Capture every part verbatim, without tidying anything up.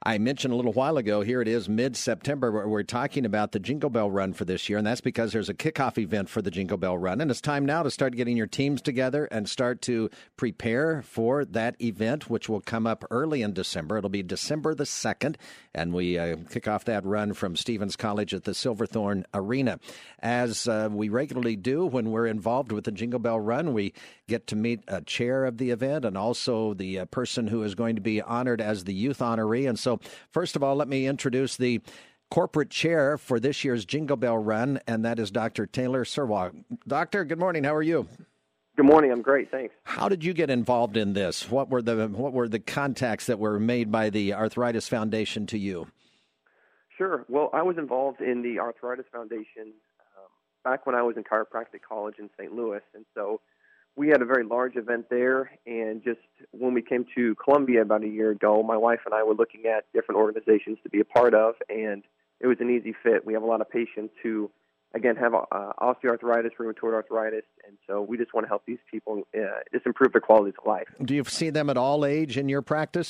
I mentioned a little while ago, here it is mid-September, where we're talking about the Jingle Bell Run for this year, and that's because there's a kickoff event for the Jingle Bell Run, and it's time now to start getting your teams together and start to prepare for that event, which will come up early in December. It'll be December the second, and we uh, kick off that run from Stevens College at the Silverthorne Arena. As uh, we regularly do when we're involved with the Jingle Bell Run, we get to meet a chair of the event and also the uh, person who is going to be honored as the youth honoree. And so, first of all, let me introduce the corporate chair for this year's Jingle Bell Run, and that is Doctor Taylor Surwa. Doctor, good morning. How are you? Good morning. I'm great. Thanks. How did you get involved in this? What were the what were the contacts that were made by the Arthritis Foundation to you? Sure. Well, I was involved in the Arthritis Foundation um, back when I was in chiropractic college in Saint Louis, and so we had a very large event there, and just when we came to Columbia about a year ago, my wife and I were looking at different organizations to be a part of, and it was an easy fit. We have a lot of patients who, again, have uh, osteoarthritis, rheumatoid arthritis, and so we just want to help these people uh, just improve their quality of life. Do you see them at all age in your practice?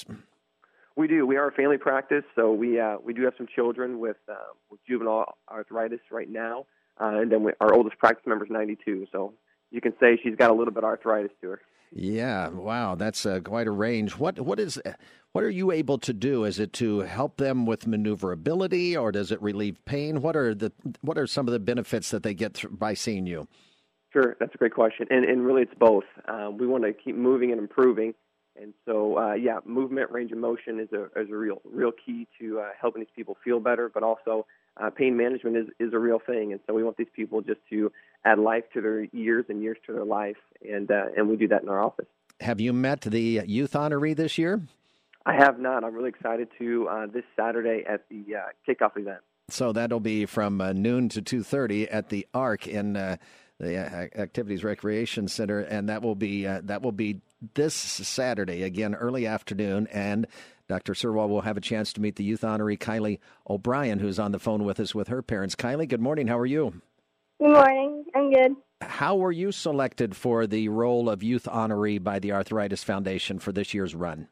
We do. We are a family practice, so we uh, we do have some children with, uh, with juvenile arthritis right now, uh, and then we, our oldest practice member is ninety-two, so you can say she's got a little bit of arthritis to her. Yeah, wow, that's uh, quite a range. What what is what are you able to do? Is it to help them with maneuverability, or does it relieve pain? What are the what are some of the benefits that they get th- by seeing you? Sure, that's a great question, and and really it's both. Uh, we want to keep moving and improving, and so uh, yeah, movement, range of motion is a is a real real key to uh, helping these people feel better, but also uh, pain management is, is a real thing, and so we want these people just to add life to their years and years to their life, and uh, and we do that in our office. Have you met the youth honoree this year? I have not. I'm really excited to uh, this Saturday at the uh, kickoff event. So that'll be from uh, noon to two thirty at the Arc in uh, the uh, Activities Recreation Center, and that will be uh, that will be this Saturday, again, early afternoon, and Doctor Surwa will have a chance to meet the youth honoree, Kylie O'Brien, who's on the phone with us with her parents. Kylie, good morning. How are you? Good morning. I'm good. How were you selected for the role of youth honoree by the Arthritis Foundation for this year's run?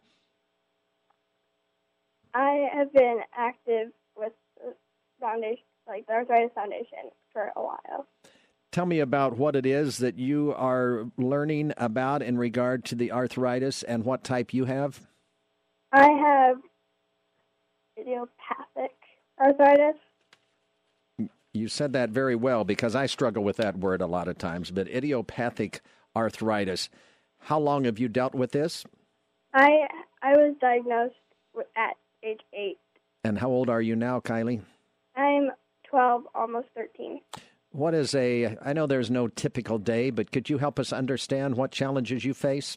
I have been active with the foundation, like the Arthritis Foundation, for a while. Tell me about what it is that you are learning about in regard to the arthritis and what type you have. I have idiopathic arthritis. You said that very well, because I struggle with that word a lot of times, but idiopathic arthritis. How long have you dealt with this? I I was diagnosed with, at age eight. And how old are you now, Kylie? I'm twelve, almost thirteen. What is a, I know there's no typical day, but could you help us understand what challenges you face?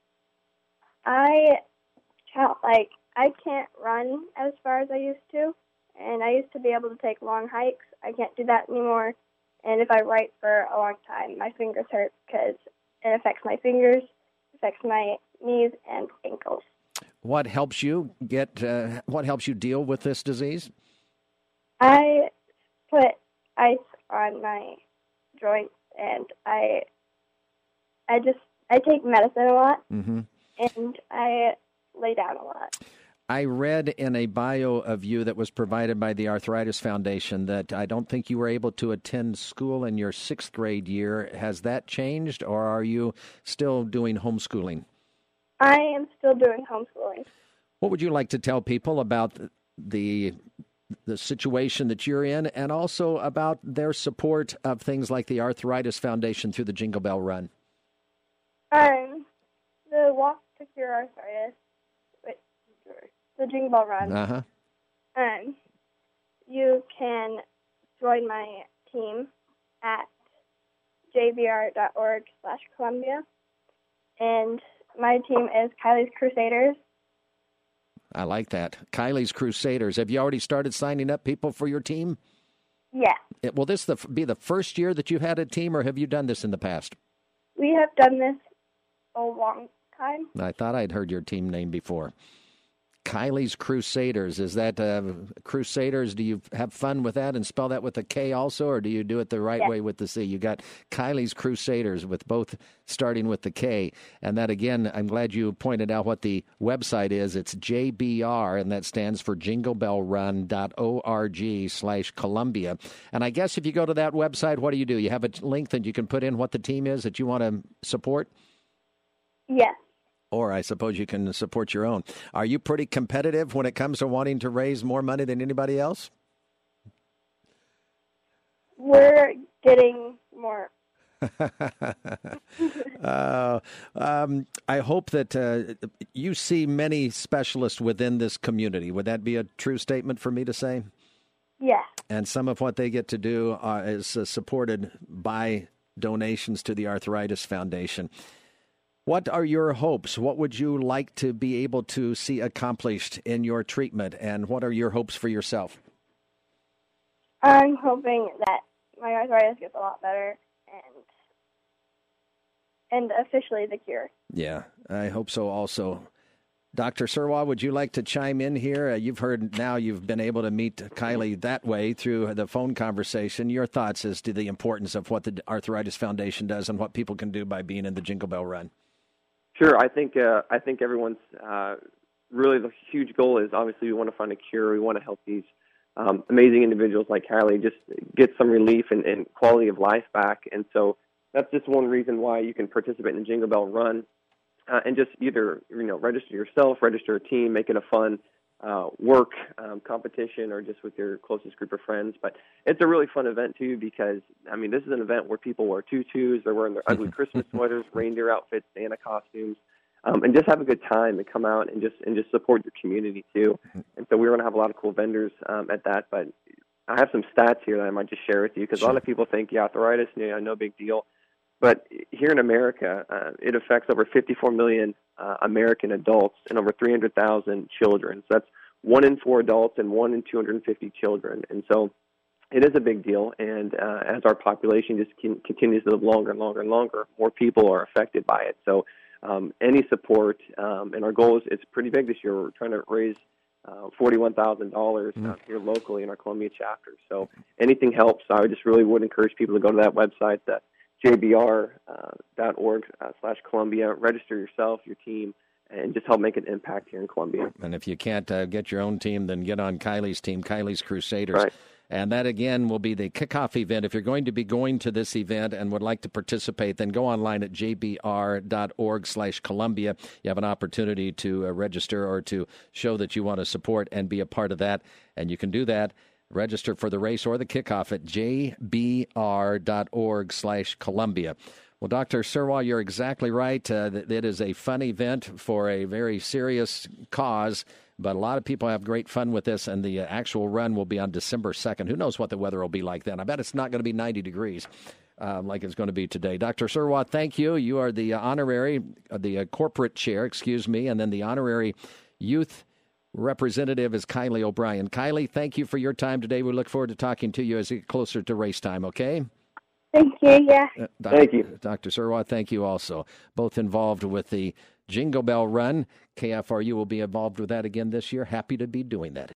I, like, I can't run as far as I used to, and I used to be able to take long hikes. I can't do that anymore, and if I write for a long time, my fingers hurt because it affects my fingers, affects my knees and ankles. What helps you get, uh, what helps you deal with this disease? I put ice on my joints, and I, I just, I take medicine a lot, mm-hmm. and I lay down a lot. I read in a bio of you that was provided by the Arthritis Foundation that I don't think you were able to attend school in your sixth grade year. Has that changed, or are you still doing homeschooling? I am still doing homeschooling. What would you like to tell people about the the situation that you're in, and also about their support of things like the Arthritis Foundation through the Jingle Bell Run? Um, the Walk to Cure Arthritis, the Jingle Bell Run. Uh-huh. Um, you can join my team at jbr.org slash Columbia, and my team is Kylie's Crusaders. I like that. Kylie's Crusaders. Have you already started signing up people for your team? Yeah. It, will this the, be the first year that you've had a team, or have you done this in the past? We have done this a long time. I thought I'd heard your team name before. Kylie's Crusaders. Is that uh, Crusaders? Do you have fun with that and spell that with a K also, or do you do it the right Yeah. way with the C? You got Kylie's Crusaders with both starting with the K. And that, again, I'm glad you pointed out what the website is. It's J B R, and that stands for jingle bell run dot org slash Columbia. And I guess if you go to that website, what do you do? You have a link that you can put in what the team is that you want to support? Yes. Or I suppose you can support your own. Are you pretty competitive when it comes to wanting to raise more money than anybody else? We're getting more. uh, um, I hope that uh, you see many specialists within this community. Would that be a true statement for me to say? Yeah. And some of what they get to do uh, is uh, supported by donations to the Arthritis Foundation. What are your hopes? What would you like to be able to see accomplished in your treatment? And what are your hopes for yourself? I'm hoping that my arthritis gets a lot better and and officially the cure. Yeah, I hope so also. Doctor Serwa, would you like to chime in here? Uh, you've heard now you've been able to meet Kylie that way through the phone conversation. Your thoughts as to the importance of what the Arthritis Foundation does and what people can do by being in the Jingle Bell Run. Sure. I think uh, I think everyone's uh, really the huge goal is obviously we want to find a cure. We want to help these um, amazing individuals like Kylie just get some relief and, and quality of life back. And so that's just one reason why you can participate in the Jingle Bell Run uh, and just either you know register yourself, register a team, make it a fun uh, work um, competition, or just with your closest group of friends. But it's a really fun event too because I mean this is an event where people wear tutus, they're wearing their ugly Christmas sweaters, reindeer outfits, Santa costumes, um, and just have a good time and come out and just and just support your community too. And so we're going to have a lot of cool vendors um, at that. But I have some stats here that I might just share with you because sure. a lot of people think yeah, arthritis, you know, no big deal. But here in America, uh, it affects over fifty-four million uh, American adults and over three hundred thousand children. So that's one in four adults and one in two hundred fifty children. And so it is a big deal. And uh, as our population just can, continues to live longer and longer and longer, more people are affected by it. So um, any support, um, and our goal is it's pretty big this year. We're trying to raise uh, forty-one thousand dollars uh, here locally in our Columbia chapter. So anything helps. I would just really would encourage people to go to that website, that J B R dot org uh, slash Columbia, register yourself, your team, and just help make an impact here in Columbia. And if you can't uh, get your own team, then get on Kylie's team, Kylie's Crusaders. Right. And that, again, will be the kickoff event. If you're going to be going to this event and would like to participate, then go online at J B R dot org slash Columbia. You have an opportunity to uh, register or to show that you want to support and be a part of that. And you can do that. Register for the race or the kickoff at J B R dot org slash Columbia. Well, Doctor Serwa, you're exactly right. Uh, it is a fun event for a very serious cause, but a lot of people have great fun with this, and the uh, actual run will be on December second. Who knows what the weather will be like then? I bet it's not going to be ninety degrees um, like it's going to be today. Doctor Serwa, thank you. You are the uh, honorary, uh, the uh, corporate chair, excuse me, and then the honorary youth representative is Kylie O'Brien. Kylie, thank you for your time today. We look forward to talking to you as we get closer to race time, okay? Thank you, yeah. Uh, Doctor Thank you. Doctor Serwa, thank you also. Both involved with the Jingle Bell Run. K F R U will be involved with that again this year. Happy to be doing that.